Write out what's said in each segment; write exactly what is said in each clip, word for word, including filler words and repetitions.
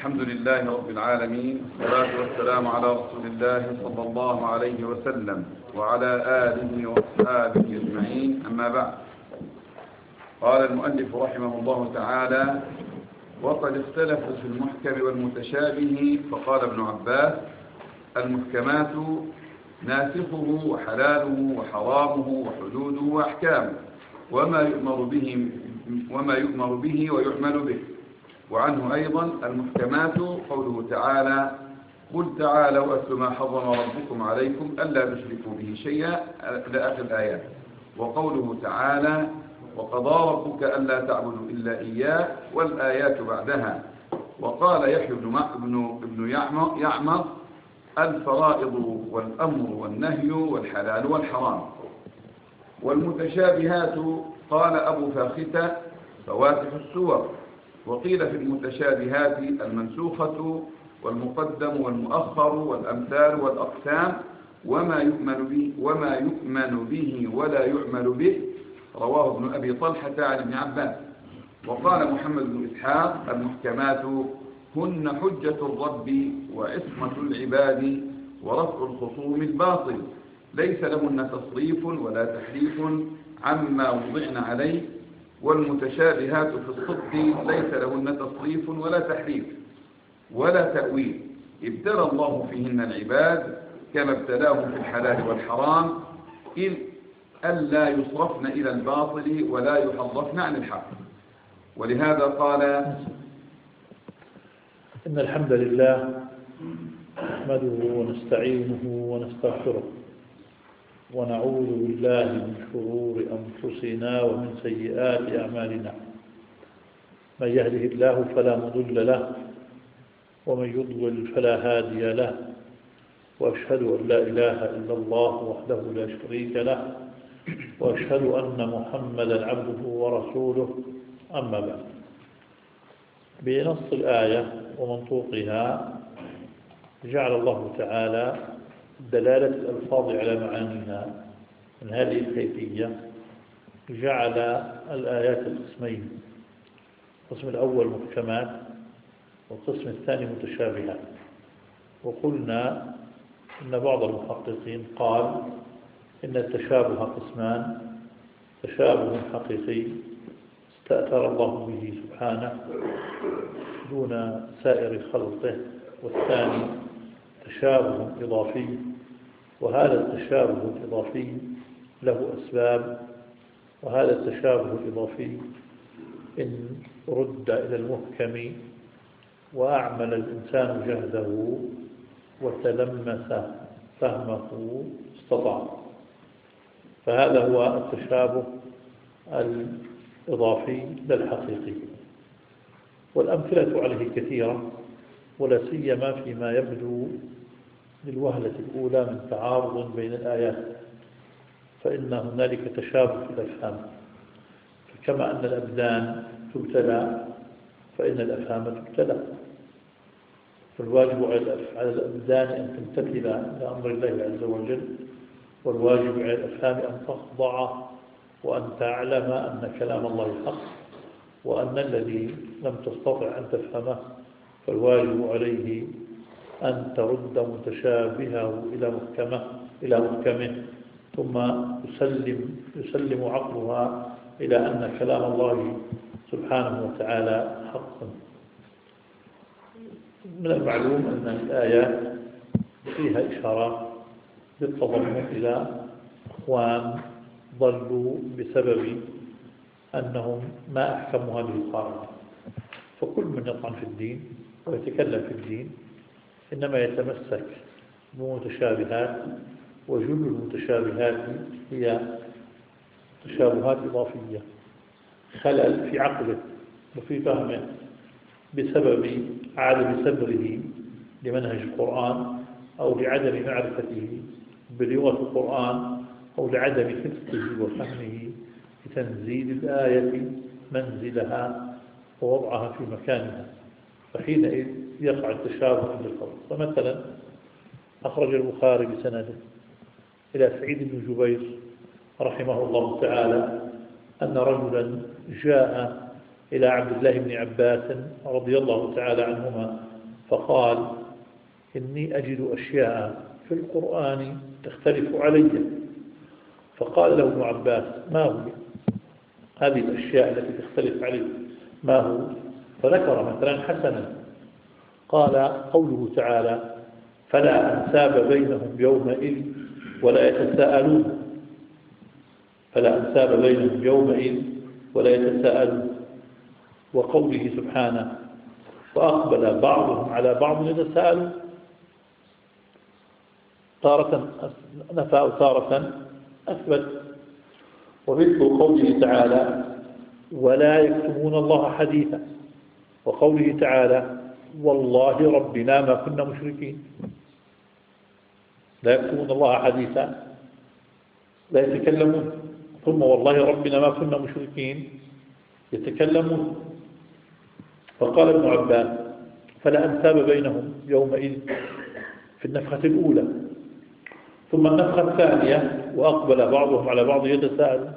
الحمد لله رب العالمين، والصلاة والسلام على رسول الله صلى الله عليه وسلم وعلى آله وأصحابه أجمعين، أما بعد. قال المؤلف رحمه الله تعالى: وقد اختلفوا في المحكم والمتشابه، فقال ابن عباس: المحكمات ناسخه وحلاله وحرامه وحدوده وأحكامه، وما يؤمر به وما يؤمر به ويعمل به. وعنه أيضا: المحكمات قوله تعالى: قل تعالوا أتل ما حرم ربكم عليكم ألا تشركوا به شيئا إلى آخر الآيات. وقوله تعالى: وقضى ربك ألا تعبدوا إلا إياه، والآيات بعدها. وقال يحيى بن ابن يعمر: الفرائض والأمر والنهي والحلال والحرام. والمتشابهات قال أبو فاختة: فواتح السور. وقيل في المتشابهات المنسوخة والمقدم والمؤخر والأمثال والأقسام، وما يؤمن به وما يؤمن به ولا يعمل به. رواه ابن أبي طلحة عن ابن عباس. وقال محمد بن إسحاق: المحكمات هن حجة الرب وعصمة العباد ورفع الخصوم الباطل، ليس لهن تصريف ولا تحريف عما وضعن عليه. والمتشابهات في الصدق ليس لهن تصريف ولا تحريف ولا تأويل، ابتلى الله فيهن العباد كما ابتلاهم في الحلال والحرام، إذ ألا يصرفن إلى الباطل ولا يحرفن عن الحق. ولهذا قال: إن الحمد لله نحمده ونستعينه ونستغفره، ونعوذ بالله من شرور أنفسنا ومن سيئات أعمالنا. من يهده الله فلا مضل له، ومن يضلل فلا هادي له. وأشهد أن لا إله إلا الله وحده لا شريك له، وأشهد أن محمدا عبده ورسوله. أما بعد، بنص الآية ومنطوقها جعل الله تعالى دلالة الألفاظ على معانيها من هذه الكيفية. جعل الآيات القسمين: القسم الأول محكمات، والقسم الثاني متشابهات. وقلنا إن بعض المحققين قال إن التشابه قسمان: تشابه حقيقي استأثر الله به سبحانه دون سائر خلقه، والثاني تشابه إضافي، وهذا التشابه الإضافي له أسباب. وهذا التشابه الإضافي إن رد إلى المحكم وأعمل الإنسان جهده وتلمس فهمه استطاع، فهذا هو التشابه الإضافي للحقيقي. والأمثلة عليه كثيرة، ولا سيما فيما يبدو للوهلة الأولى من تعارض بين الآيات، فإن هنالك تشابه في الأفهام. فكما أن الأبدان تبتلى فإن الأفهام تبتلى، فالواجب على الأبدان أن تمتثل لأمر الله عز وجل، والواجب على الأفهام أن تخضع وأن تعلم أن كلام الله حق، وأن الذي لم تستطع أن تفهمه فالواجب عليه أن ترد متشابهه إلى محكمه إلى محكمه ثم يسلم يسلم عقلها إلى أن كلام الله سبحانه وتعالى حق. من المعلوم أن الآيات فيها إشارات بالتضمن إلى أخوان ضلوا بسبب أنهم ما أحكموا هذه القاعدة. فكل من يطعن في الدين ويتكلم في الدين إنما يتمسك بمتشابهات، وجل المتشابهات هي تشابهات إضافية، خلل في عقله وفي فهمه بسبب عدم سبره لمنهج القرآن، أو لعدم معرفته بلغة القرآن، أو لعدم حفظه وفهمه لتنزيل الآية منزلها ووضعها في مكانها، فحينئذ يقع التشابه عند الخلق. فمثلا أخرج البخاري بسنده إلى سعيد بن جبير رحمه الله تعالى أن رجلا جاء إلى عبد الله بن عباس رضي الله تعالى عنهما فقال إني أجد أشياء في القرآن تختلف علي. فقال له ابن عباس ما هو هذه الأشياء التي تختلف علي ما هو؟ فذكر مثلا حسنا، قال قوله تعالى فلا أنساب بينهم يومئذ ولا يتساءلون، فلا أنساب بينهم يومئذ ولا يتساءلون. وقوله سبحانه فأقبل بعضهم على بعض يتساءلون، تارة نفى وتارة أثبت. ومثل قوله تعالى ولا يكتمون الله حديثا، وقوله تعالى والله ربنا ما كنا مشركين. لا يكتمون الله حديثا، لا يتكلمون، ثم والله ربنا ما كنا مشركين يتكلمون. فقال ابن عباس فلا أنساب بينهم يومئذ في النفخة الأولى، ثم النفخة الثانية وأقبل بعضهم على بعض يتساءل،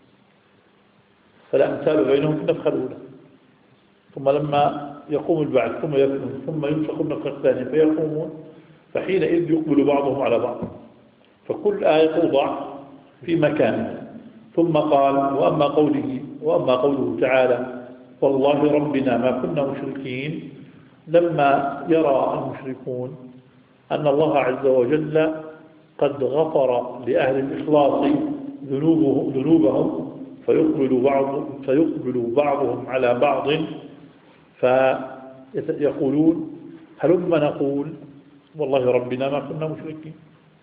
فلا أنساب بينهم في النفخة الأولى. ثم لما يقوم البعث ثم يكون ثم ينفخ النفخة الثانية فيقومون، فحينئذ يقبل بعضهم على بعض، فكل آية توضع في مكانها. ثم قال وأما قوله وأما قوله تعالى والله ربنا ما كنا مشركين، لما يرى المشركون أن الله عز وجل قد غفر لأهل الإخلاص ذنوبهم, ذنوبهم فيقبل, بعض فيقبل بعضهم على بعض فيقولون هلما نقول والله ربنا ما كنا مشركين.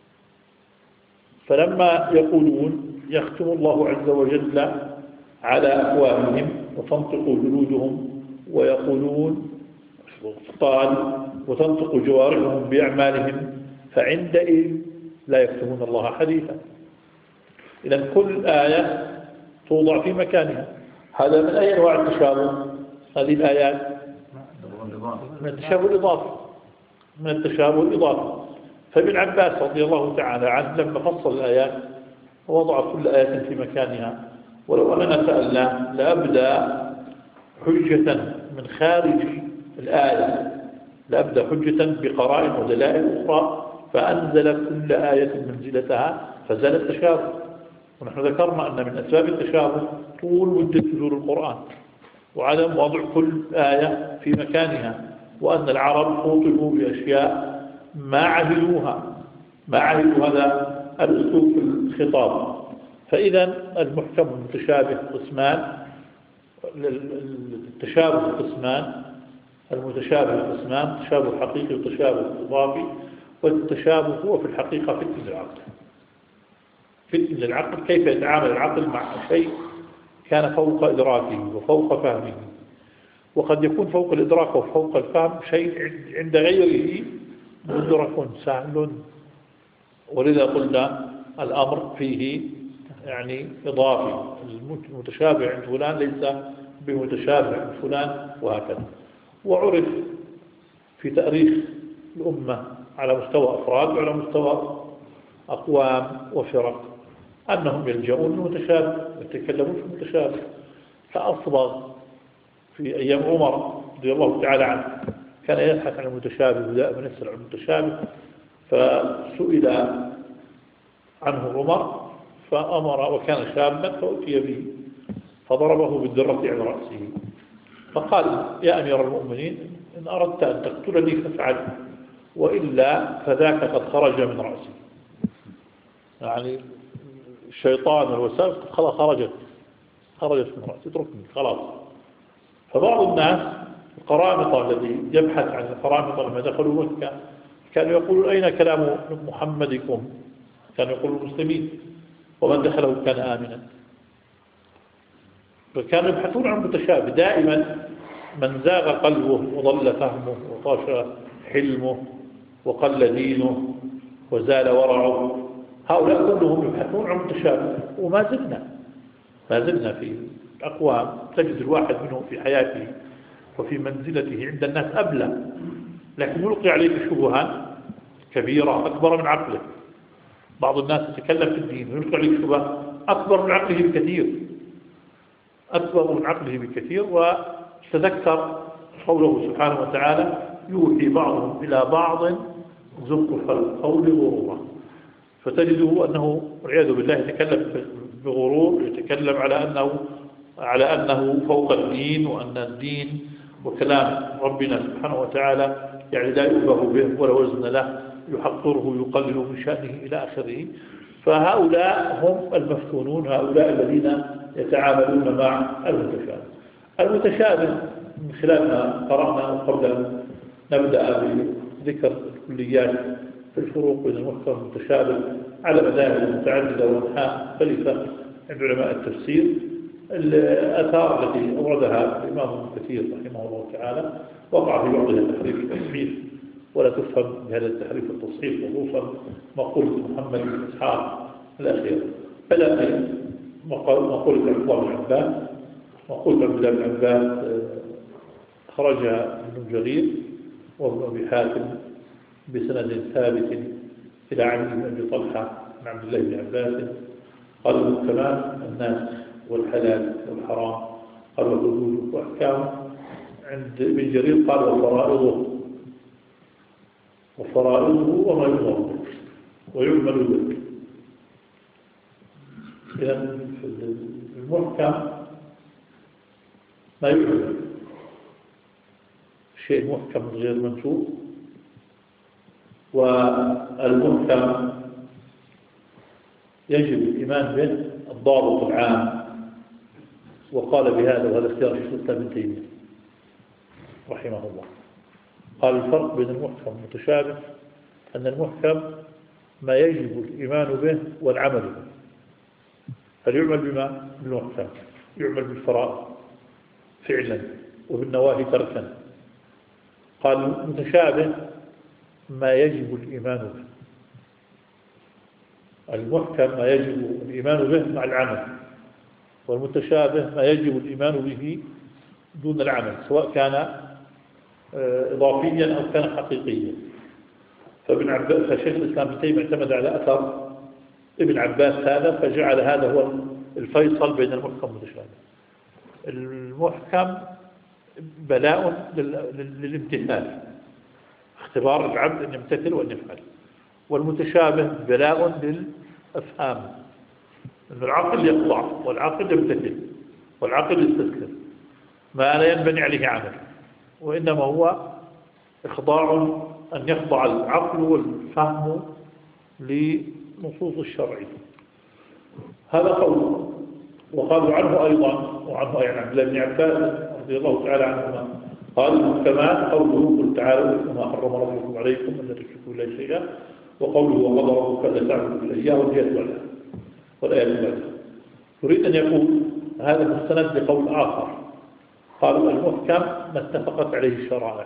فلما يقولون يختم الله عز وجل على أفواههم وتنطق جلودهم ويقولون قال وتنطق جوارحهم بأعمالهم، فعندئذ لا يكتمون الله حديثا. إذن كل آية توضع في مكانها. هذا من أي أنواع التشابه؟ هذه الآيات من التشابه الإضافي، من التشابه الإضافي. فابن عباس رضي الله تعالى عنه لما فصل الآيات ووضع كل آية في مكانها، ولو أننا سألنا لأبدأ حجة من خارج الآية، لأبدأ حجة بقرائن ودلائل أخرى فأنزل كل آية منزلتها فزال التشابه. ونحن ذكرنا أن من أسباب التشابه طول مدة نزول القرآن وعدم وضع كل آية في مكانها، وأن العرب خوطبوا بأشياء ما عهدوها ما عهدوا هذا الأسلوب في الخطاب. فإذا المحكم والمتشابه قسمان، التشابه قسمان، المتشابه قسمان، تشابه حقيقي وتشابه إضافي. والتشابه هو في الحقيقة فتن للعقل، فتن للعقل كيف يتعامل العقل مع شيء كان فوق إدراكه وفوق فهمه. وقد يكون فوق الإدراك وفوق الفهم شيء عند غيره مدرك سهل، ولذا قلنا الأمر فيه يعني إضافي، المتشابه عند فلان ليس بمتشابه عند فلان وهكذا. وعرف في تاريخ الأمة على مستوى أفراد وعلى مستوى أقوام وفرق أنهم يلجؤون للمتشابه ويتكلمون في المتشابه. فأصبغ في أيام عمر رضي الله تعالى عنه كان يبحث عن المتشابه ودائما يسأل عن المتشابه، فسئل عنه عمر فأمر وكان شابا فأتي به فضربه بالدرة على رأسه فقال يا أمير المؤمنين إن أردت أن تقتلني فافعل، وإلا فذاك قد خرج من رأسي. يعني الشيطان والوساوس خلاص خرجت خرجت من رأسي، اتركني خلاص. فبعض الناس القرامطة الذي يبحث عن القرامطة لما دخلوا مكة كانوا يقولون أين كلام محمدكم؟ كانوا يقولون المسلمين ومن دخله كان آمنا. فكانوا يبحثون عن متشابه دائما. من زاغ قلبه وضل فهمه وطاش حلمه وقل دينه وزال ورعه، هؤلاء كلهم يبحثون عن متشابه. وما زلنا ما زلنا في أقوام تجد الواحد منهم في حياته وفي منزلته عند الناس أبلى، لكن يلقي عليك شبهات كبيرة أكبر من عقله. بعض الناس يتكلم في الدين ويلقي عليك شبهة أكبر من عقله بكثير أكبر من عقله بكثير. وتذكر قوله سبحانه وتعالى يوحي بعضهم إلى بعض زخرف القول غرورا. فتجده أنه والعياذ بالله يتكلم بغرور، يتكلم على أنه على أنه فوق الدين، وأن الدين وكلام ربنا سبحانه وتعالى يعني لا يؤبه به ولا وزن له، يحقره يقلل من شأنه إلى آخره. فهؤلاء هم المفتونون، هؤلاء الذين يتعاملون مع المتشابه. المتشابه من خلال ما قرأنا قبل أن نبدأ بذكر الكليات في الفروق بين المحكم والمتشابه على مذاهب متعددة وأنحاء مختلفة عند علماء التفسير، الآثار التي أوردها الإمام ابن كثير رحمه الله تعالى وقع في بعضها تحريف التصحيف، ولا تفهم بهذا التحريف التصحيف، خصوصا مقولة محمد بن إسحاق الأخير. بدأ مقولة عبد الله بن عباس، مقولة عبد الله بن عباس خرجها ابن جرير وابن أبي حاتم بسند ثابت إلى علي بن أبي طلحة عن عبد الله بن عباس قال كمان الناس والحلال والحرام قال وحدوده وأحكامه. عند ابن جرير قال وفرائضه وفرائضه وما يؤمر به ويعمل به. إذا المحكم ما يعمل، شيء محكم غير منسوخ، والمحكم يجب الإيمان به الضابط العام. وقال بهذا وهذا اختيار شيخ الإسلام ابن تيمية رحمه الله، قال الفرق بين المحكم والمتشابه أن المحكم ما يجب الإيمان به والعمل به، فليعمل بما بالمحكم، يعمل بالفرائض فعلا وبالنواهي تركا. قال المتشابه ما يجب الإيمان به، المحكم ما يجب الإيمان به مع العمل، والمتشابه ما يجب الإيمان به دون العمل، سواء كان إضافيا أو كان حقيقيا. فابن عباس فشيخ الإسلام ابن تيمية اعتمد على أثر ابن عباس هذا، فجعل هذا هو الفيصل بين المحكم والمتشابه. المحكم بلاء للامتثال، اختبار العبد أن يمتثل وأن يفعل، والمتشابه بلاء للأفهام، أن العقل يخضع والعقل يمتثل والعقل يستسلم ما لا ينبني عليه عمل، وإنما هو إخضاع أن يخضع العقل والفهم لنصوص الشرع. هذا قول. وقالوا عنه أيضا وعنه أيضا عبد الله بن عباس رضي الله تعالى عنهما قال المحكمات قوله قل تعالوا وما حرم ربكم عليكم أن تشركوا بالله شيئا، وقوله وقضى ربك ألا تعبدوا إلا إياه والآيات بعدها والآيات بعدها. يريد أن يقول هذا مستند لقول آخر، قالوا المحكم ما اتفقت عليه الشرائع،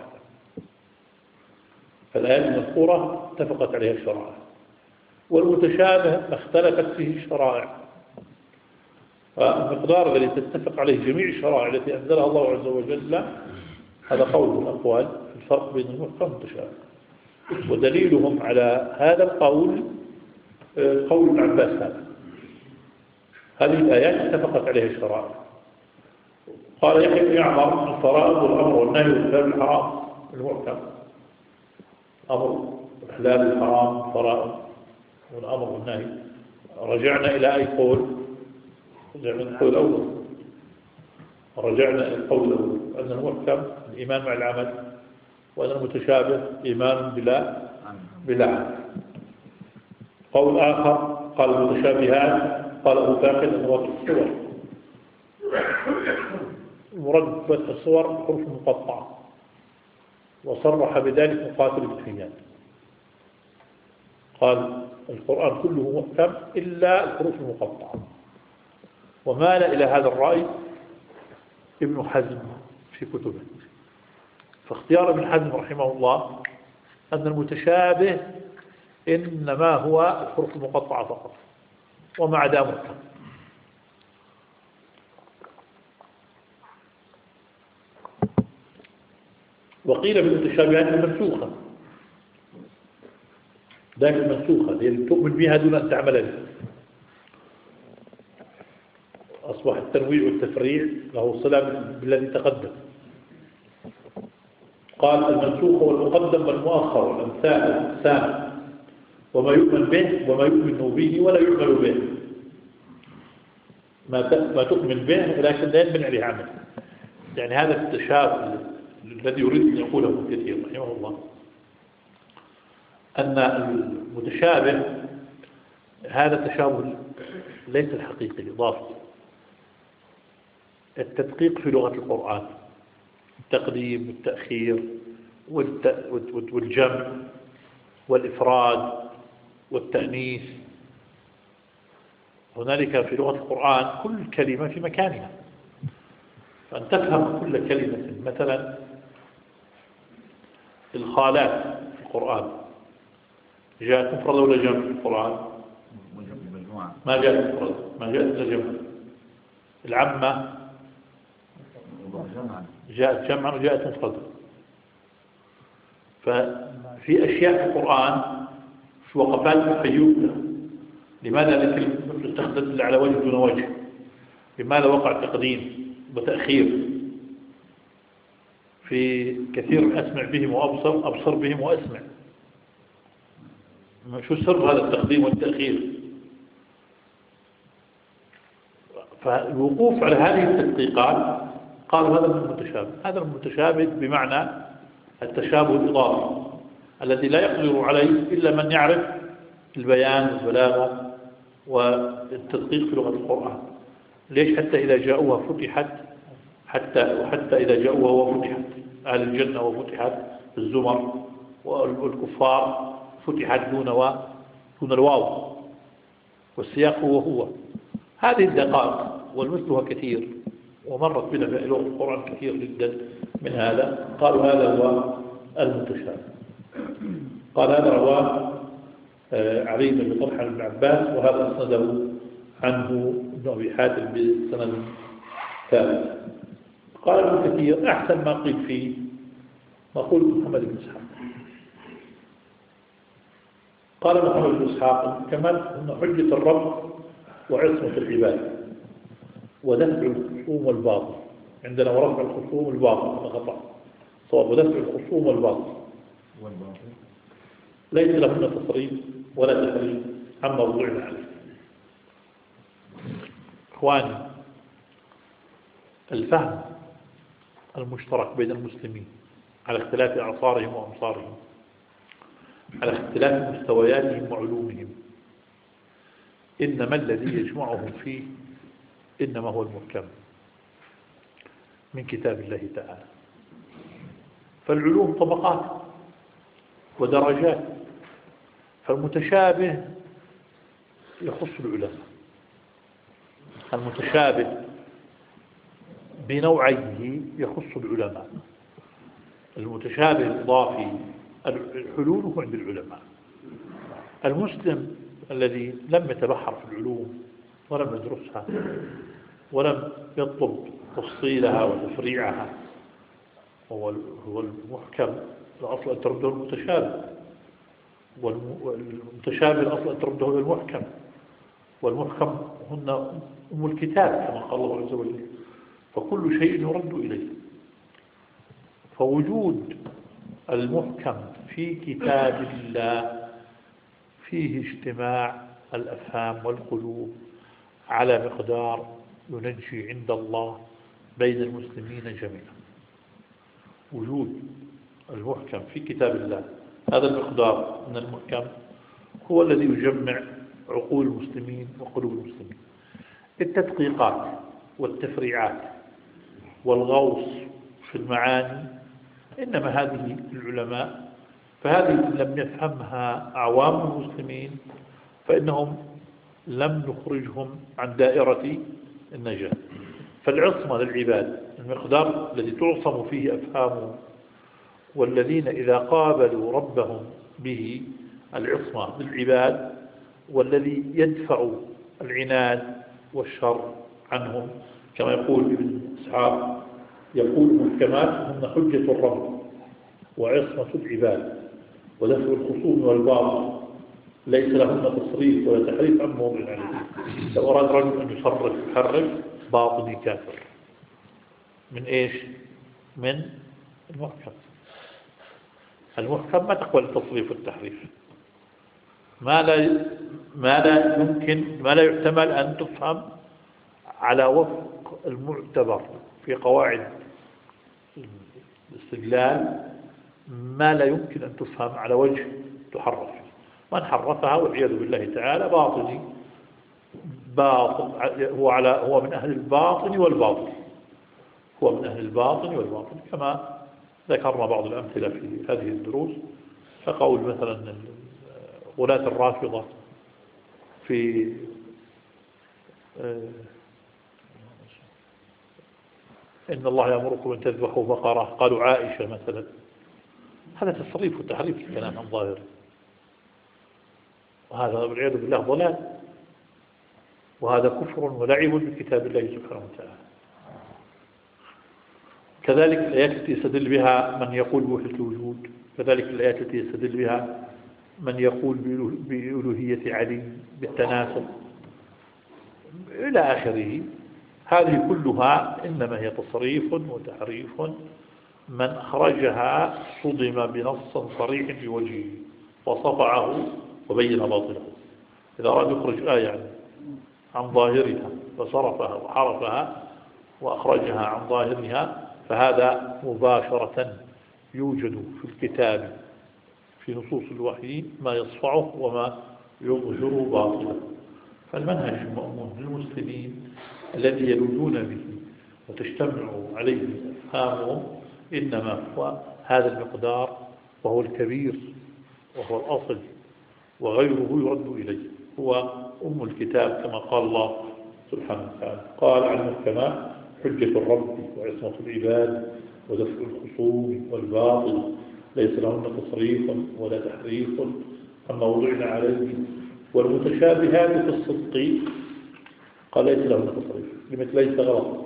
فالآيات المذكورة اتفقت عليها الشرائع، والمتشابه ما اختلفت فيه الشرائع. فالمقدار الذي تتفق عليه جميع الشرائع التي أنزلها الله عز وجل هذا قول من الأقوال في الفرق بين المحكم والمتشابه. ودليلهم على هذا القول قول ابن عباس هذا، هذه الآيات اتفقت عليها الشرائع. قال يحيى بن يعمر الفرائض والأمر والنهي والحلال والحرام المحكم، أمر الحلال والحرام فرائض والأمر والنهي. رجعنا إلى أي قول؟ رجعنا إلى القول الأول، رجعنا إلى القول الأول أن المحكم الإيمان مع العمل، وأن المتشابه إيمان بلا بلا عمل. قول آخر قال المتشابهات قال أبو باكر المراد الصور، المراد فتح الصور حروف مقطعة، وصرح بذلك مقاتل بن حيان، قال القرآن كله محكم إلا الحروف المقطعة. ومال إلى هذا الرأي ابن حزم في كتبه، فاختيار ابن حزم رحمه الله أن المتشابه إنما هو الحروف المقطعة فقط وما عدا محكم. وقيل بالمتشابهات المنسوخة، ذاك المنسوخة اللي تؤمن بها دون أن تعمل بها. أصبح التنويع والتفريع له صلة بالذي تقدم. قال المنسوخ والمقدم والمؤخر والأمثال والأقسام وما يؤمن به وما يؤمن به ولا يعمل به. ما ما تؤمن به لكن لا ينبني عليه عمل. يعني هذا التشابه الذي يريد أن يقوله ابن كثير رحمه الله، أن المتشابه هذا تشابه ليس الحقيقي الإضافي. التدقيق في لغة القرآن، التقديم والتأخير والجمع والإفراد والتأنيث، هنالك في لغة القرآن كل كلمة في مكانها، فأن تفهم كل كلمة. مثلا الخالات في القرآن جاءت مفردة ولا جمع في القرآن؟ ما جاءت مفردة، ما جاءت إلا جمع. العمة جاءت جمعا وجاءت مفردة. ففي أشياء في القرآن في وقفات تخيلها. لماذا الكلمة استخدمت على وجه دون وجه؟ لماذا وقع تقديم وتأخير؟ في كثير أسمع بهم وأبصر، أبصر بهم وأسمع. شو سر هذا التقديم والتأخير؟ فالوقوف على هذه التدقيقات قالوا هذا من المتشابه. هذا المتشابه بمعنى التشابه الإضافي الذي لا يقدر عليه إلا من يعرف البيان والبلاغة والتدقيق في لغة القرآن. ليش؟ حتى إذا جاءوها فتحت، حتى وحتى إذا جاءوها وفتحت أهل الجنة وفتحت الزمر، والكفار فتحت دون و دون الواو، والسياق هو هو. هذه الدقائق والمثلها كثير ومرت بنا في لغة القرآن كثير جدا من هذا. قالوا هذا هو المتشابه. قال هذا رواه علي بن طلحة بن عباس، وهذا أسنده عنه ابن أبي حاتم بسند ثابت. قال ابن كثير أحسن ما قيل فيه ما قول محمد بن إسحاق. قال محمد بن إسحاق كمان أن حجة الرب وعصمة العباد ودفع الخصوم والباطل. عندنا ورفع الخصوم والباطل خطأ، صواب ودفع الخصوم والباطل ليس لهن تصريف ولا تحريف عما وضعنا عليه. إخواني، الفهم المشترك بين المسلمين على اختلاف أعصارهم وأمصارهم، على اختلاف مستوياتهم وعلومهم، إنما الذي يجمعهم فيه إنما هو المحكم من كتاب الله تعالى. فالعلوم طبقات ودرجات، فالمتشابه يخص العلماء، المتشابه بنوعيه يخص العلماء، المتشابه الإضافي حلوله عند العلماء. المسلم الذي لم يتبحر في العلوم ولم يدرسها ولم يطلب تفصيلها وتفريعها، هو هو المحكم الأصل أن ترده المتشابه، والمتشابه الأصل أن ترده المحكم، والمحكم هن أم الكتاب كما قال الله عز وجل. فكل شيء يرد إليه. فوجود المحكم في كتاب الله فيه اجتماع الأفهام والقلوب على مقدار ينجي عند الله بين المسلمين جميعا. وجود المحكم في كتاب الله هذا المقدار من المحكم هو الذي يجمع عقول المسلمين وقلوب المسلمين. التدقيقات والتفريعات والغوص في المعاني إنما هذه العلماء، فهذه لم يفهمها أعوام المسلمين فإنهم لم نخرجهم عن دائرة النجاة. فالعصمة للعباد المقدار الذي تعصم فيه أفهامهم، والذين إذا قابلوا ربهم به العصمة للعباد، والذي يدفع العناد والشر عنهم كما يقول ابن إسحاق، يقول محكمات هن حجة الرب وعصمة العباد ودفع الخصوم والباطل ليس لهن تصريف ولا تحريف عن موضع عليه. لو أراد رجل أن يصرف يحرف باطني كافر من إيش؟ من المحكم. المحكم ما تقبل التصريف والتحريف. ما لا ما لا يمكن ما لا يحتمل أن تفهم على وفق المعتبر في قواعد الاستدلال، ما لا يمكن أن تفهم على وجه تحرف. من حرفها والعياذ بالله تعالى باطني، باطل هو على هو من أهل الباطن والباطل، هو من أهل الباطن والباطل، كما ذكرنا بعض الأمثلة في هذه الدروس. فقول مثلا غلاة الرافضة في إن الله يأمركم أن تذبحوا بقرة، قالوا عائشة مثلا، هذا تصريف وتحريف الكلام عن ظاهره، وهذا والعياذ بالله ضلال، وهذا كفر ولعب بكتاب الله سبحانه وتعالى. كذلك الآيات التي يستدل بها من يقول بوحدة الوجود، كذلك الآيات التي يستدل بها من يقول بألوهية علي بالتناسب إلى آخره، هذه كلها إنما هي تصريف وتحريف. من أخرجها صدم بنص صريح في وجهه وصفعه وبين باطله. إذا أراد يخرج آية عن ظاهرها فصرفها وحرفها وأخرجها عن ظاهرها، فهذا مباشرة يوجد في الكتاب في نصوص الوحي ما يصفعه وما يظهر باطله. فالمنهج المأمون للمسلمين الذي يلوذون به وتجتمع عليه أفهامهم إنما هو هذا المقدار، وهو الكبير وهو الأصل، وغيره يرد إليه، هو أم الكتاب كما قال الله سبحانه وتعالى. قال عن المحكمات حجة الرب وعصمة العباد ودفع الخصوم والباطل ليس لهن تصريف ولا تحريف أما وضعنا عليه، والمتشابهات في الصدق قال ليس لهن تصريف، لمثل ليس غلط،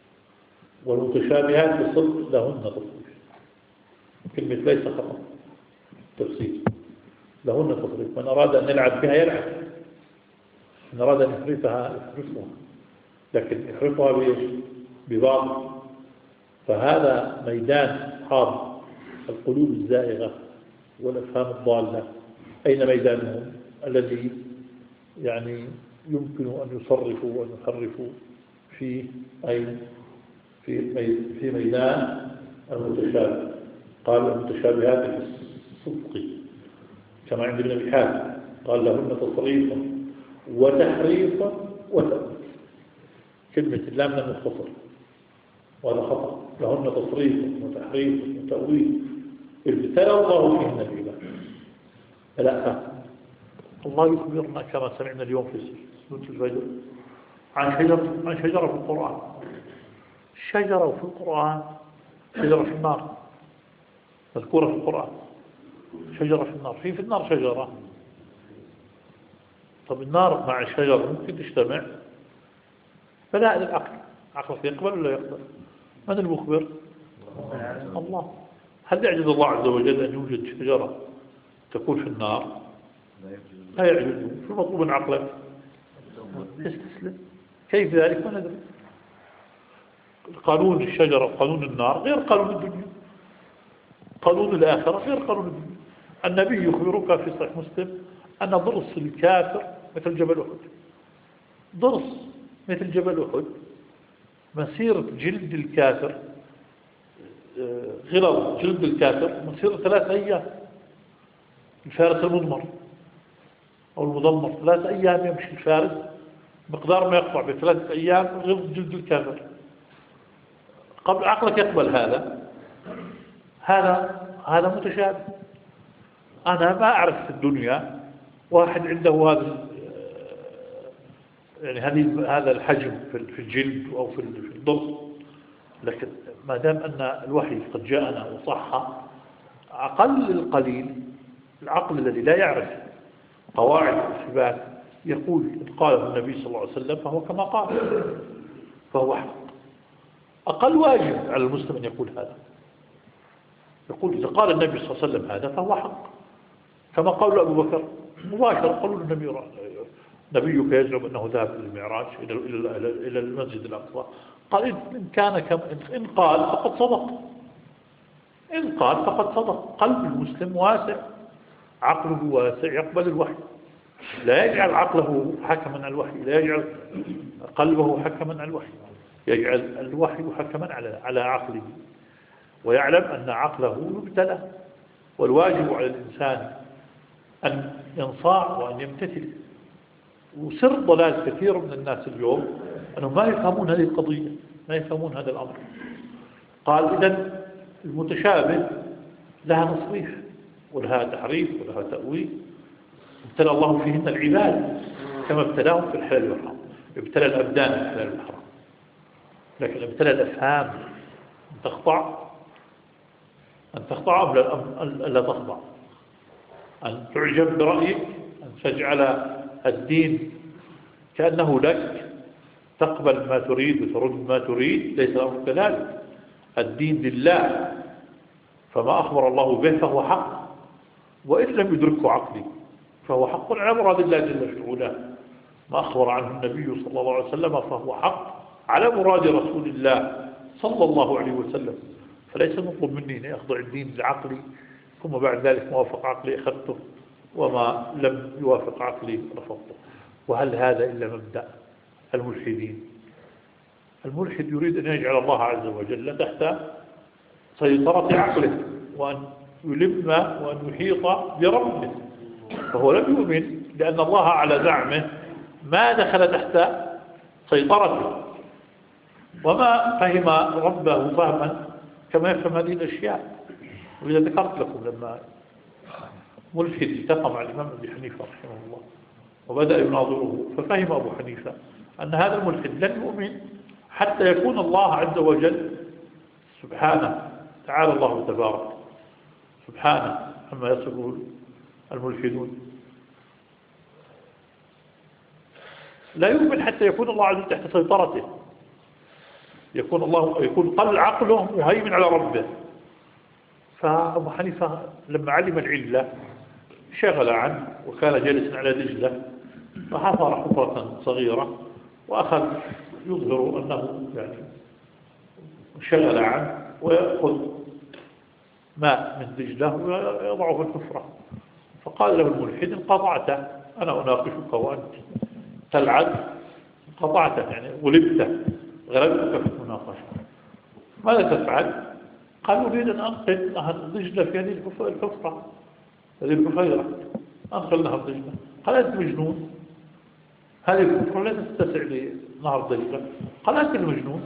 والمتشابهات في الصدق لهن تصريف، كلمة ليس خطأ تفسير، لهن تصريف. من أراد أن نلعب بها يلعب، من أراد أن يحرفها يحرفها، لكن يحرفها بإيش؟ ببعض. فهذا ميدان أصحاب القلوب الزائغة والأفهام الضالة، أين ميدانهم الذي يعني يمكن أن يصرفوا وأن يحرفوا فيه؟ أي في في ميدان المتشابه. قال المتشابهات في الصدق كما عند ابن أبي حاتم قال لهن تصريف وتحريف وتأويل، كلمة اللام لم يختصر وهذا خطأ، لهن تصريف وتحريف وتأويل ابتلى الله فيهن العباد. لا، الله يخبرنا كما سمعنا اليوم في سورة الفجر عن شجرة عن شجرة في القرآن، شجرة في القرآن، شجرة في النار مذكورة في القرآن، شجرة في النار، في في النار شجرة. طب النار مع الشجرة ممكن تجتمع؟ فلا، العقل عقلك يقبل ولا يقبل؟ من المخبر؟ الله. هل يعجز الله عز وجل أن يوجد شجرة تكون في النار؟ لا يعجز. شو مطلوب من عقلك؟ يستسلم. كيف ذلك؟ ما ندري. قانون الشجرة وقانون النار غير قانون الدنيا، قانون الآخرة غير قانون الدنيا. النبي يخبرك في صحيح مسلم أن ضرس الكافر مثل جبل أحد، ضرس مثل جبل أحد، مسيرة جلد الكافر، غلظ جلد الكافر مسيرة ثلاثة أيام. الفارس المدمر أو المدمر ثلاثة أيام يمشي الفارس مقدار ما يقطع بثلاثة أيام غلظ جلد الكافر. قبل عقلك يقبل هذا؟ هذا هذا متشابه. أنا ما أعرف في الدنيا واحد عنده هذا يعني هذه هذا الحجم في الجلد أو في الضرس، لكن ما دام أن الوحي قد جاءنا وصح، أقل القليل العقل الذي لا يعرف قواعد الثبات يقول إن قاله النبي صلى الله عليه وسلم فهو كما قال، فهو حق. أقل واجب على المسلم أن يقول هذا، يقول إذا قال النبي صلى الله عليه وسلم هذا فهو حق، كما قال أبو بكر مباشرة، قالوا النبي نبيك يزعم أنه ذهب إلى المعراج إلى إلى إلى المسجد الأقصى، قال إن كان كم إن قال فقد صدق، إن قال فقد صدق. قلب المسلم واسع، عقله واسع، يقبل الوحي، لا يجعل عقله حكما على الوحي، لا يجعل قلبه حكما على الوحي، يجعل الوحي حكما على على عقله، ويعلم أن عقله يبتلى. والواجب على الإنسان أن ينصاع وأن يمتثل. وسر ضلال كثير من الناس اليوم أنهم ما يفهمون هذه القضية، ما يفهمون هذا الأمر. قال إذن المتشابه لها تصريح ولها تحريف ولها تأويل. ابتلى الله فيهن العباد كما ابتلاهم في الحلال والحرام، ابتلى الأبدان في الحلال والحرام، لكن ابتلى الأفهام أن تخضع أن تخضع أم لا تخضع، أن تعجب برأيك، أن تجعل الدين كأنه لك، تقبل ما تريد وترد ما تريد. ليس الأمر كذلك، الدين لله، فما أخبر الله به فهو حق، وإن لم يدركه عقلي فهو حق على مراد الله جل في علاه. ما أخبر عنه النبي صلى الله عليه وسلم فهو حق على مراد رسول الله صلى الله عليه وسلم. فليس مطلوب مني أن أخضع الدين لعقلي ثم بعد ذلك موافق عقلي أخذته، وما لم يوافق عقلي رفضته. وهل هذا إلا مبدأ الملحدين؟ الملحد يريد أن يجعل الله عز وجل تحت سيطرة عقله، وأن يلم وأن يحيط بربه، فهو لم يؤمن لأن الله على زعمه ما دخل تحت سيطرته، وما فهم ربه فهما كما يفهم هذه الأشياء. وإذا ذكرت لكم لما ملحد التقى مع الإمام أبي حنيفة رحمه الله وبدأ يناظره، ففهم أبو حنيفة أن هذا الملحد لن يؤمن حتى يكون الله عز وجل سبحانه تعالى الله تبارك سبحانه عما يصفه الملحدون، لا يؤمن حتى يكون الله عز وجل تحت سيطرته، يكون الله يكون قل عقله مهيمن على ربه. فأبو حنيفة لما علم العلة شغل عنه، وكان جالسا على دجلة فحفر حفرة صغيرة وأخذ يظهر أنه يعني شغل عنه، ويأخذ ماء من دجلة ويضعه في الحفرة. فقال له الملحد: انقطعت، أنا أناقشك وأنت تلعب، انقطعت يعني غلبت، غلبتك في المناقشة، ماذا تفعل؟ قال: أريد أن أنقل نهر دجلة في هذه الحفرة، هذه البحيرة، أنقل نهر دجلة. قال: أنت مجنون، هذه الحفرة لا تتسع لنهر دجلة. قال: أنت المجنون،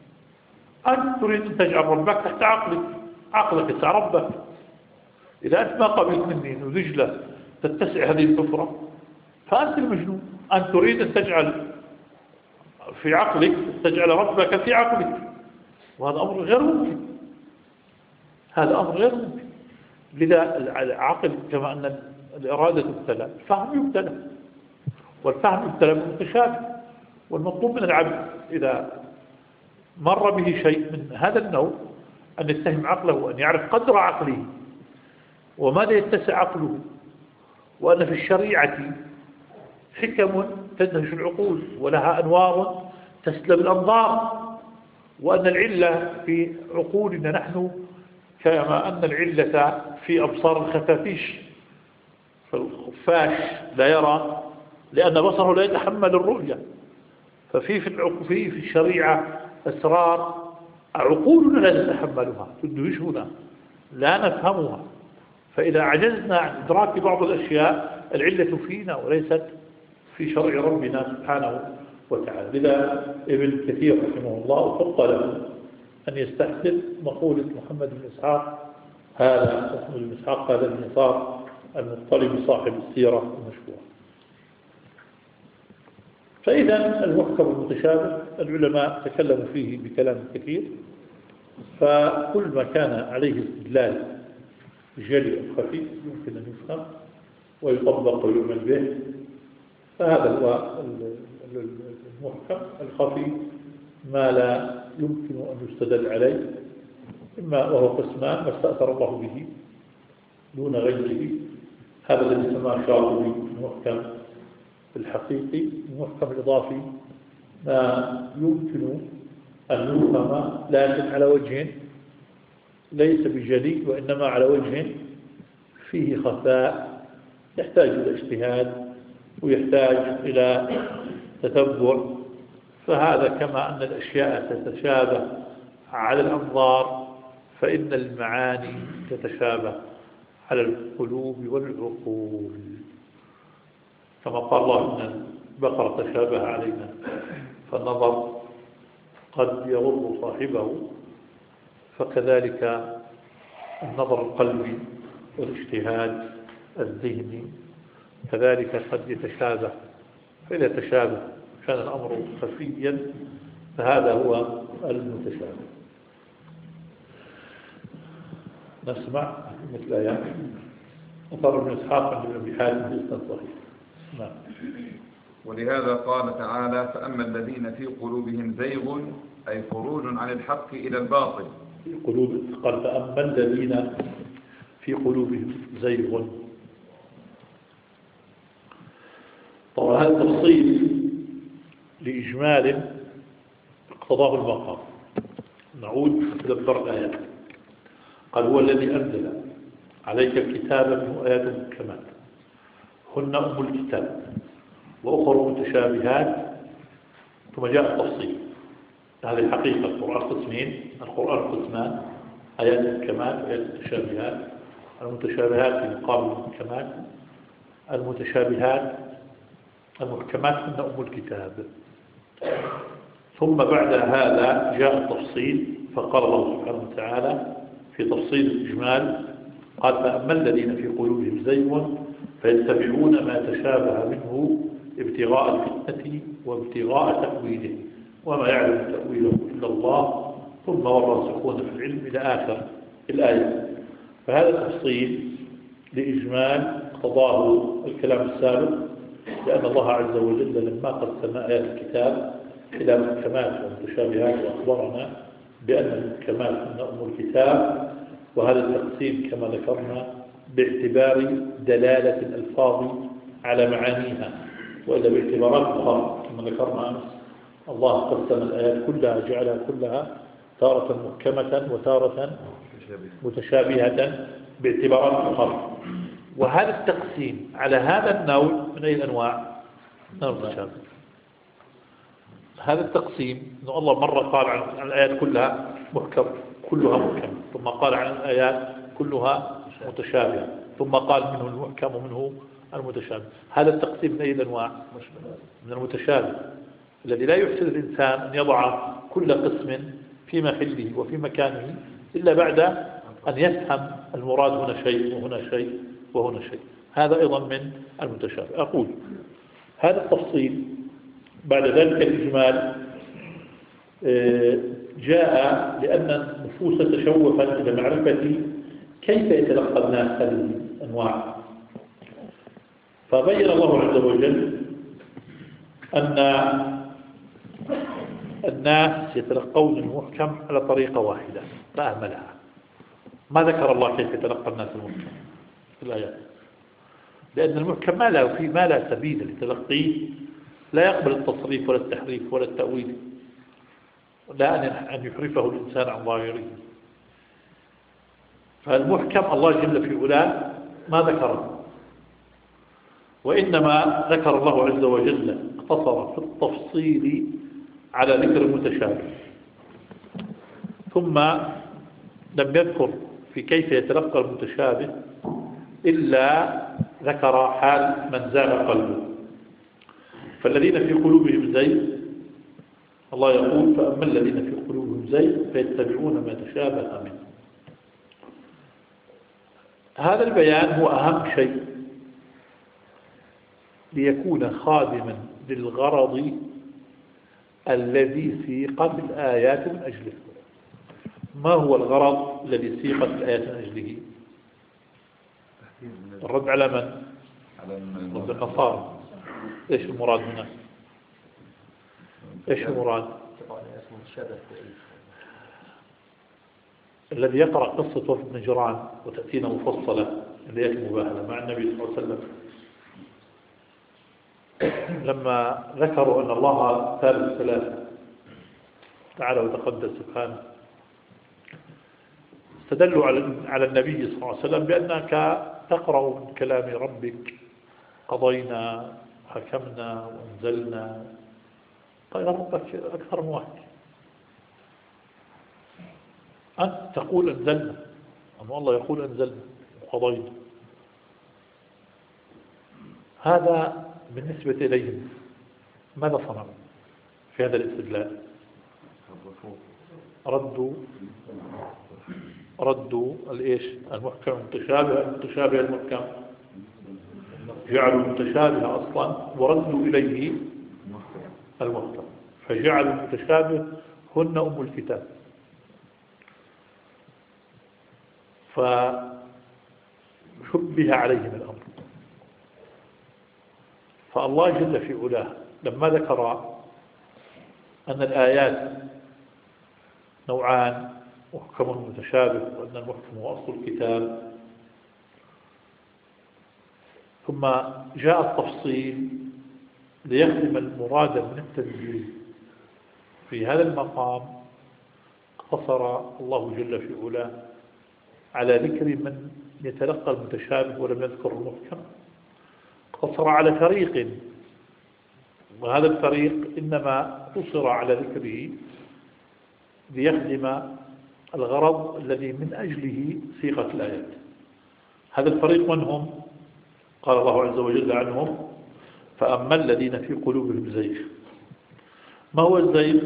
أنت تريد أن تجعل ربك تحت عقلك، عقلك يسع ربك. إذا أنت ما قبلت مني أن دجلة تتسع هذه الحفرة فأنت المجنون، أنت تريد أن تجعل في عقلك تجعل ربك في عقلك، وهذا أمر غير ممكن، هذا أمر غير ممكن. لذا العقل كما أن الإرادة تبتلى، الفهم يبتلى، والفهم يبتلى بالمتشابه. والمطلوب من العبد إذا مر به شيء من هذا النوع أن يتهم عقله، وأن يعرف قدر عقله وماذا يتسع عقله، وأن في الشريعة حكم تدهش العقول ولها أنوار تسلب الأنظار، وأن العلة في عقولنا نحن كما أن العلة في أبصار الخفافيش، فالخفاش لا يرى لأن بصره لا يتحمل الرؤية. ففي في في الشريعة أسرار عقولنا لا تتحملها، تدهشنا، لا نفهمها. فإذا عجزنا عن إدراك بعض الأشياء العلة فينا وليست في شرع ربنا سبحانه وتعالى. لذا ابن كثير رحمه الله حق له أن يستحسن مقولة محمد بن إسحاق، هذا محمد بن إسحاق هذا بن يسار المطلب صاحب السيرة المشهورة. فإذا المحكم المتشابه العلماء تكلموا فيه بكلام كثير، فكل ما كان عليه استدلال جلي أو خفي يمكن أن يفهم ويطبق ويؤمن به، فهذا هو المحكم. الخفي ما لا يمكن أن يستدل عليه، إما وهو قسمان ما استأثر الله به دون غيره، هذا الذي سماه الشاطبي المحكم الحقيقي. المحكم الإضافي ما يمكن أن يفهم لكن على وجه ليس بجلي وإنما على وجه فيه خفاء يحتاج إلى اجتهاد ويحتاج إلى تتبع. فهذا كما أن الأشياء تتشابه على الأنظار فإن المعاني تتشابه على القلوب والعقول، كما قال الله إن البقرة تشابه علينا فالنظر قد يغر صاحبه، فكذلك النظر القلبي والاجتهاد الذهني كذلك قد يتشابه. فإذا تشابه كان الأمر خفيا فهذا هو المتشابه. نسمع مثل آيات أثر ابن إسحاق عند ابن أبي حاتم بإسناد صحيح. نعم. ولهذا قال تعالى فأما الذين في قلوبهم زيغ أي خروج عن الحق إلى الباطل. في قلوب قال فأما الذين في قلوبهم زيغ. طبعا هذا تفصيل لإجمال اقتضاه المقام. نعود نتدبر الآيات. قال هو الذي أنزل عليك الكتاب منه آيات محكمات هن أم الكتاب وأخر متشابهات ثم جاء التفصيل. هذه حقيقة القرآن قسمين، القرآن قسمان آيات محكمات وآيات متشابهات. المتشابهات في مقابل المحكمات، المتشابهات المحكمات هن أم الكتاب. ثم بعد هذا جاء التفصيل فقال الله سبحانه وتعالى في تفصيل الإجمال قال فأما الذين في قلوبهم زيغ فيتبعون ما تشابه منه ابتغاء الفتنة وابتغاء تأويله وما يعلم تأويله إلا الله ثم والراسخون في العلم إلى آخر الآية. فهذا تفصيل لإجمال اقتضاه الكلام السابق، لأن الله عز وجل لما قسم آيات الكتاب إلى محكمات ومتشابهات وأخبرنا بأن المحكمات هن أم الكتاب، وهذا التقسيم كما ذكرنا باعتبار دلالة الألفاظ على معانيها، وإلا باعتبارات أخرى كما ذكرنا أمس الله قسم الآيات كلها جعلها كلها تارة محكمة وتارة متشابهة باعتبارات أخرى. وهذا التقسيم على هذا النوع من أي الأنواع المتشابه. هذا التقسيم أنه الله مرة قال عن الآيات كلها محكم كلها محكم، ثم قال عن الآيات كلها متشابهة، ثم قال منه المحكم ومنه المتشابه. هذا التقسيم من أي الأنواع؟ من المتشابه الذي لا يحسن الإنسان أن يضع كل قسم في محله وفي مكانه إلا بعد أن يفهم المراد هنا شيء وهنا شيء وهنا شيء. هذا أيضا من المتشابه. أقول هذا التفصيل بعد ذلك الإجمال جاء لأن النفوس تشوفت إلى معرفة كيف يتلقى الناس هذه الأنواع. فبين الله عز وجل أن الناس يتلقون المحكم على طريقة واحدة فأهملها. ما ذكر الله كيف يتلقى الناس المحكم في الآيات، لأن المحكم ما لا فيه ما لا سبيل لتلقيه، لا يقبل التصريف ولا التحريف ولا التأويل، لا أن يحرفه الإنسان عن ظاهره. فالمحكم الله جل في علاه ما ذكره، وإنما ذكر الله عز وجل اقتصر في التفصيل على ذكر المتشابه، ثم لم يذكر في كيف يتلقى المتشابه إلا ذكر حال من زاغ قلبه. فالذين في قلوبهم زيغ الله يقول فأما الذين في قلوبهم زيغ فيتبعون ما تشابه منه. هذا البيان هو أهم شيء ليكون خادما للغرض الذي سيقت الآيات من أجله. ما هو الغرض الذي سيقت الآيات من أجله؟ الرد على من؟ رد النصارى. إيش المراد هنا؟ إيش المراد؟ الذي يقرأ قصة وفد نجران وتأتينا مفصلة الآيات المباهلة مع النبي صلى الله عليه وسلم لما ذكروا أن الله ثالث ثلاثة تعالى وتقدس سبحانه، استدلوا على على النبي صلى الله عليه وسلم بأنك تقرأ من كلام ربك قضينا حكمنا وانزلنا. قال ربك أكثر من واحد، أنت تقول أنزلنا، أما الله يقول أنزلنا وقضينا. هذا بالنسبة إليهم ماذا صنعوا في هذا الاستدلال؟ ردوا ردوا الإيش؟ المحكم المتشابه المتشابه المحكم، جعلوا المتشابه أصلا وردوا إليه المحكم، فجعلوا المتشابه هن أم الكتاب. فشبه عليهم الأمر. فالله جل في علاه لما ذكر أن الآيات نوعان، محكم متشابه، وأن المحكم هو أصل الكتاب، ثم جاء التفصيل ليخدم المراد من التنزيل. في هذا المقام قصر الله جل في علاه على ذكر من يتلقى المتشابه ولم يذكر المحكم، قصر على فريق، وهذا الفريق إنما قصر على ذكره ليخدم الغرض الذي من أجله صيغة الآيات. هذا الفريق من هم؟ قال الله عز وجل عنهم: فأما الذين في قلوبهم زيغ. ما هو الزيغ؟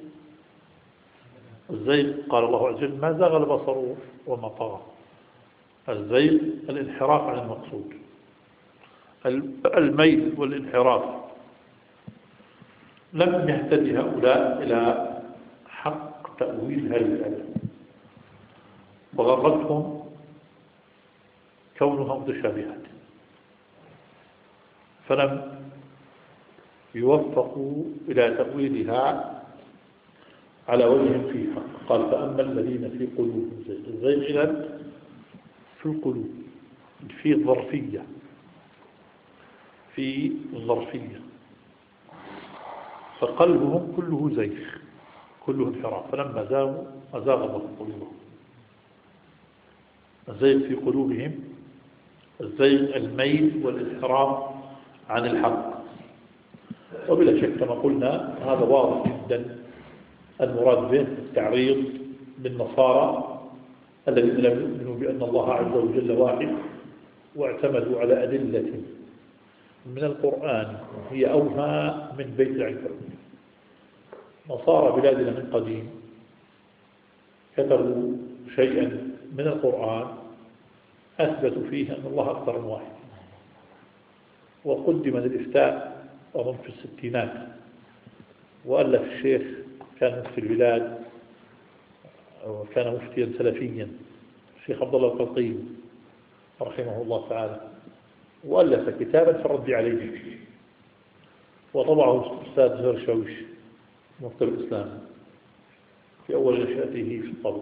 الزيغ قال الله عز وجل: ما زاغ البصر وما طغى. الزيغ الانحراف عن المقصود، الميل والانحراف. لم يهتدي هؤلاء إلى حق تأويل هذه الآية، وغرتهم كونها متشابهات، فلم يوفقوا إلى تأويلها على وجه فيه حق. قال: فأما الذين في قلوبهم زيغ. الزيغ إذن في القلوب، في الظرفية، في الظرفية، فقلبهم كله زيغ، كله انحراف. فلما زاغوا أزاغ الله قلوبهم. الزيغ في قلوبهم، الزيغ الميل والانحراف عن الحق. وبلا شك كما قلنا هذا واضح جدا المراد به التعريض بالنصارى الذين لم يؤمنوا بأن الله عز وجل واحد، واعتمدوا على أدلة من القرآن هي أوهى من بيت العنكبوت. نصارى بلادنا من قديم كتبوا شيئا من القرآن أثبتوا فيه أن الله أكثر من واحد، وقدم للإفتاء وهم في الستينات، وألف الشيخ كان مفتي البلاد وكان مفتيا سلفيا، الشيخ عبد الله القلقيم رحمه الله تعالى، وألف كتابا في الرد عليه، وطبعه الأستاذ زهير شوش مفتي الإسلام في أول نشأته في الطب،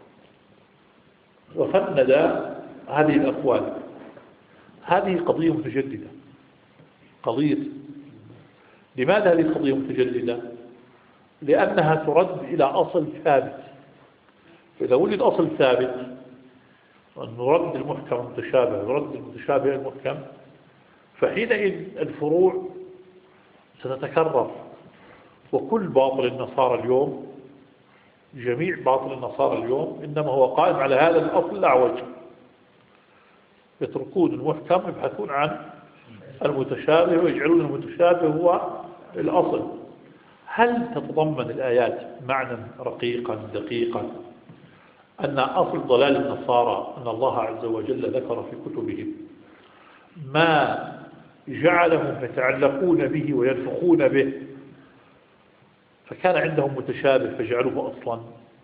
وفند هذه الأقوال. هذه قضية متجددة، قضية. لماذا هذه القضية متجددة؟ لأنها ترد إلى أصل ثابت. فإذا وجد أصل ثابت أن نرد المحكم المتشابه، نرد المتشابه المحكم، فحينئذ الفروع ستتكرر. وكل باطل النصارى اليوم، جميع باطل النصارى اليوم إنما هو قائم على هذا الأصل الأعوج. يتركون المحكم يبحثون عن المتشابه ويجعلون المتشابه هو الأصل. هل تتضمن الآيات معنى رقيقا دقيقا أن أصل ضلال النصارى أن الله عز وجل ذكر في كتبهم ما جعلهم يتعلقون به وينفخون به، فكان عندهم متشابه فجعلوه أصلا؟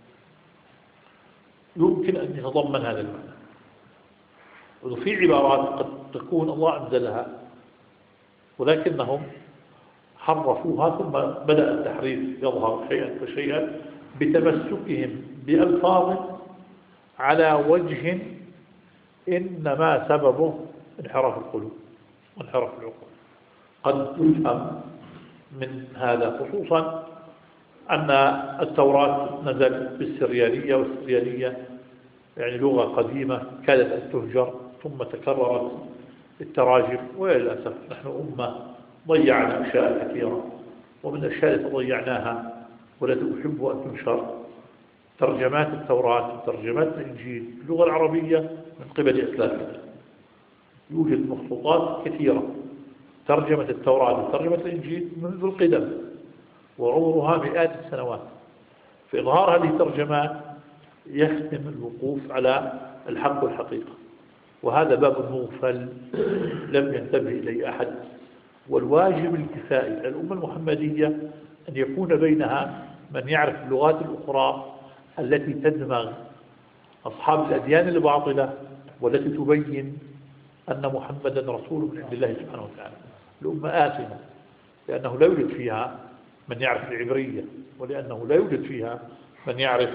يمكن أن يتضمن هذا المعنى. وفي عبارات قد تكون الله أنزلها ولكنهم حرفوها، ثم بدأ التحريف يظهر شيئا فشيئا بتمسكهم بألفاظ على وجه إنما سببه انحراف القلوب وانحراف العقول. قد يفهم من هذا خصوصا أن التوراة نزل بالسريانية، والسريانية يعني لغة قديمة كادت أن تهجر ثم تكررت التراجم، وللأسف نحن أمة ضيعنا أشياء كثيرة، ومن الأشياء التي ضيعناها والتي أحب أن تنشر ترجمات التوراة وترجمات الإنجيل باللغة العربية من قبل أسلافنا. يوجد مخطوطات كثيرة ترجمة التوراة وترجمة الإنجيل منذ القدم وعمرها مئات السنوات. في إظهار هذه الترجمات يختم الوقوف على الحق والحقيقة، وهذا باب مغفل لم ينتبه إليه أحد. والواجب الكفائي على الأمة المحمدية أن يكون بينها من يعرف اللغات الأخرى التي تدمغ أصحاب الأديان الباطلة والتي تبين أن محمدا رسول من عند الله سبحانه وتعالى. الأمة آثمة لأنه لا يوجد فيها من يعرف العبرية، ولأنه لا يوجد فيها من يعرف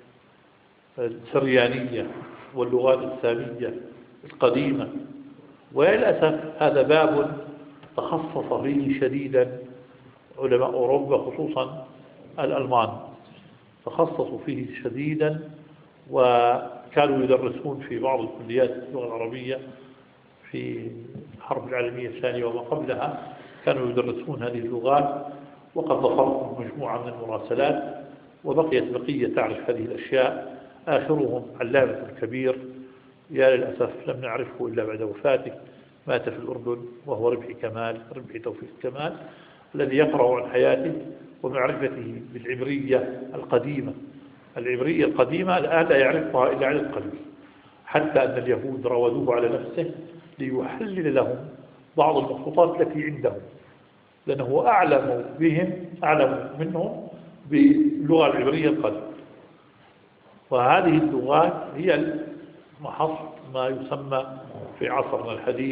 السريانية واللغات السامية القديمة. وللأسف هذا باب تخصص فيه شديدا علماء أوروبا خصوصا الألمان، تخصصوا فيه شديدا وكانوا يدرسون في بعض الكليات اللغة العربية في الحرب العالمية الثانية وما قبلها، كانوا يدرسون هذه اللغات، وقد ظفروا مجموعة من المراسلات وبقيت بقية تعرف هذه الأشياء. آخرهم علامة الكبير يا للأسف لم نعرفه إلا بعد وفاته، مات في الأردن، وهو ربحي كمال، ربحي توفيق كمال، الذي يقرأ عن حياته ومعرفته بالعبرية القديمة. العبرية القديمة الآن لا يعرفها إلا عدد قليل، حتى أن اليهود راودوه على نفسه ليحلل لهم بعض المخطوطات التي عندهم، لأنه أعلم بهم أعلم منهم باللغة العبرية القديمة. وهذه اللغات هي محص ما يسمى في عصرنا الحديث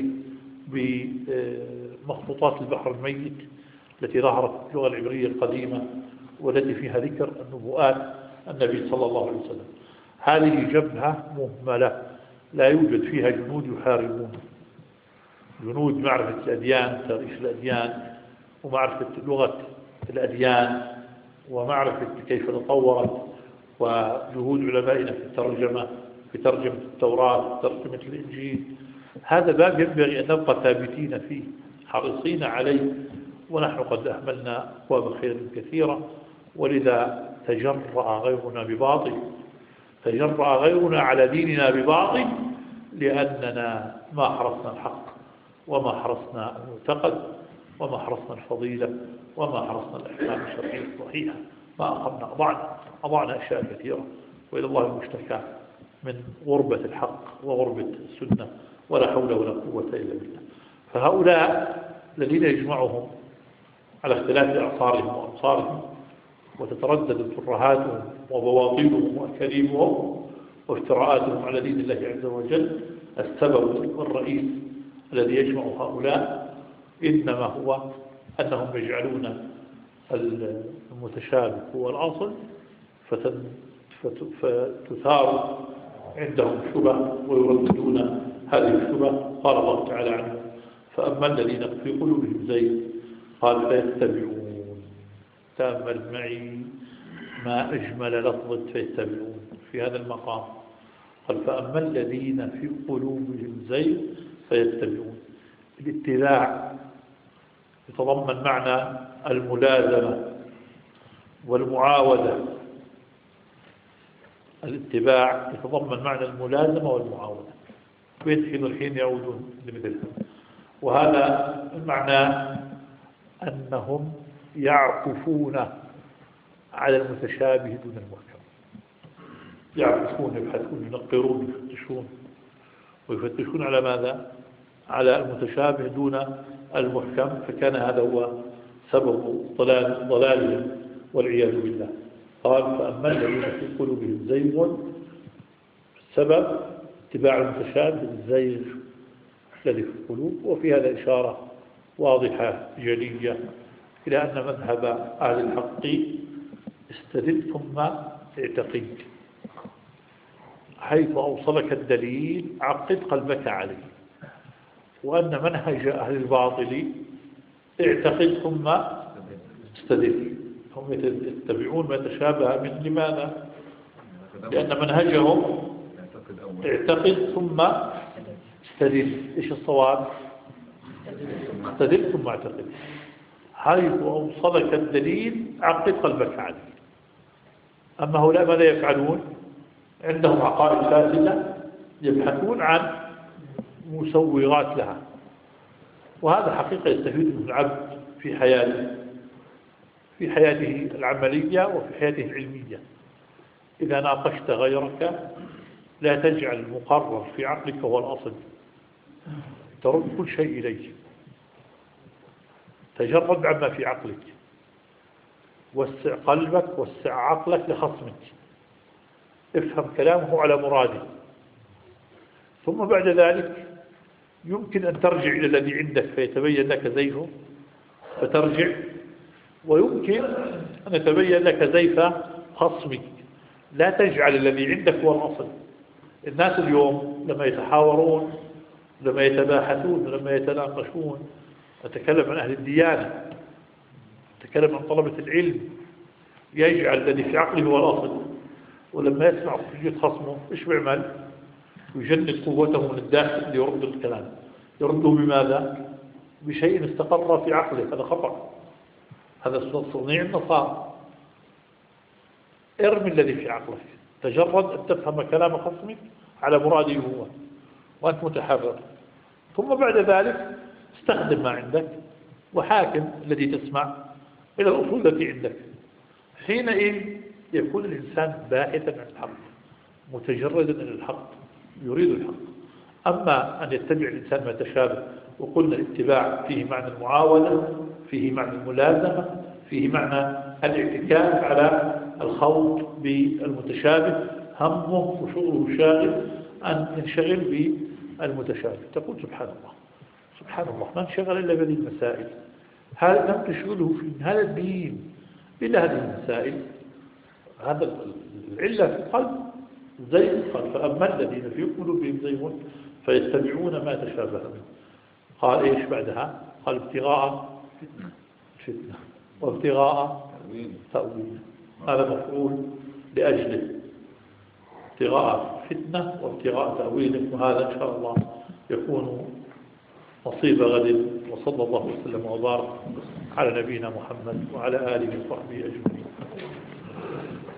بمخطوطات البحر الميت التي ظهرت في اللغة العبرية القديمة، والتي فيها ذكر النبوءات النبي صلى الله عليه وسلم. هذه جبهة مهملة لا يوجد فيها جنود يحاربون، جنود معرفة الأديان، تاريخ الأديان، ومعرفة لغة الأديان، ومعرفة كيف تطورت، وجهود علمائنا في الترجمة في ترجمة التوراة في ترجمة الإنجيل. هذا باب ينبغي أن نبقى ثابتين فيه حريصين عليه، ونحن قد أهملنا أبواب خير كثيرة، ولذا تجرأ غيرنا بباطل تجرأ غيرنا على ديننا بباطل، لأننا ما حرصنا الحق وما حرصنا المعتقد وما حرصنا الفضيلة وما حرصنا الأحكام الشرعية الصحيحة، ما أقمنا أضعنا أضعنا أشياء كثيرة، وإلى الله المشتكى من غربة الحق وغربة السنة، ولا حول ولا قوة إلا بالله. فهؤلاء الذين يجمعهم على اختلاف أعصارهم وأمصارهم وتتردد ترهاتهم وبواطيلهم وأكاذيبهم وافتراءاتهم على دين الله عز وجل، السبب الرئيس الذي يجمع هؤلاء إنما هو أنهم يجعلون المتشابه هو الأصل، فتثار عندهم شبه ويرددون هذه الشبه. قال الله تعالى عنهم: فأما الذين في قلوبهم زيغ قال فيتبعون. تأمل معي ما أجمل لفظة فيتبعون في هذا المقام. قال فأما الذين في قلوبهم زيغ فيتبعون. الاتباع يتضمن معنى الملازمة والمعاودة. الاتباع يتضمن معنى الملازمة والمعاودة، ويدخل الحين يعودون لمثلها. وهذا المعنى أنهم يعكفون على المتشابه دون المحكم، يعكفون يبحثون ينقرون يفتشون ويفتشون على ماذا؟ على المتشابه دون المحكم. فكان هذا هو سبب ضلال ضلالهم والعياذ بالله. قال فأما الذين في قلوبهم زيغ، السبب اتباع المتشابه الزيغ الذي في القلوب. وفي هذا إشارة واضحة جلية إلى أن مذهب أهل الحق استدل ثم اعتقد، حيث أوصلك الدليل عقد قلبك عليه، وأن منهج أهل الباطل اعتقد ثم استدل. هم يتبعون ما تشابه من لماذا؟ لأن منهجهم اعتقد أول اعتقد ثم استدل. إيش الصواب؟ استدل ثم اعتقد. حيث أوصلك الدليل عقد قلبك عليه. أما هؤلاء ماذا يفعلون؟ عندهم عقائد فاسدة يبحثون عن مسوغات لها، وهذا حقيقة يستفيد من العبد في حياته في حياته العملية وفي حياته العلمية. إذا ناقشت غيرك لا تجعل المقرر في عقلك هو الأصل، ترد كل شيء إليه، تجرد عما في عقلك، وسع قلبك وسع عقلك لخصمك، افهم كلامه على مراده، ثم بعد ذلك يمكن أن ترجع إلى الذي عندك فيتبين لك زيفه فترجع، ويمكن أن يتبين لك زيف خصمك. لا تجعل الذي عندك هو الأصل. الناس اليوم لما يتحاورون، لما يتباحثون، لما يتناقشون، نتكلم عن أهل الديانة، نتكلم عن طلبة العلم، يجعل الذي في عقله هو الأصل، ولما يسمع حجة خصمه إيش بيعمل؟ يجند قوته من الداخل ليرد الكلام. يرده بماذا؟ بشيء استقر في عقله. هذا خطأ، هذا صنيع النصارى. ارمي الذي في عقلك، تجرد أن تفهم كلام خصمك على مراده هو وأنت متحرر، ثم بعد ذلك استخدم ما عندك وحاكم الذي تسمع إلى الأصول التي عندك. حينئذ يكون الإنسان باحثا عن الحق، متجردا عن الحق، يريد الحق. أما أن يتبع الإنسان ما تشابه، وقلنا الاتباع فيه معنى المعاونة، فيه معنى الملازمة، فيه معنى الاعتكاف على الخوض بالمتشابه، همه وشغله شاغل أن ينشغل بالمتشابه. تقول سبحان الله سبحان الله، ما انشغل إلا بهذه المسائل، هذا لم تشغله في هذا الدين إلا هذه المسائل. هذا العلة في القلب زي القلب. فأما الذين في قلوبهم زيغ فيتبعون ما تشابه منه. قال إيش بعدها؟ قال ابتغاء فتنة وابتغاء تأويل. هذا مفعول لأجله، ابتغاء فتنة وابتغاء تأويل، وهذا إن شاء الله يكون نصيب غد. وصلى الله وسلم وبارك على نبينا محمد وعلى آله وصحبه أجمعين.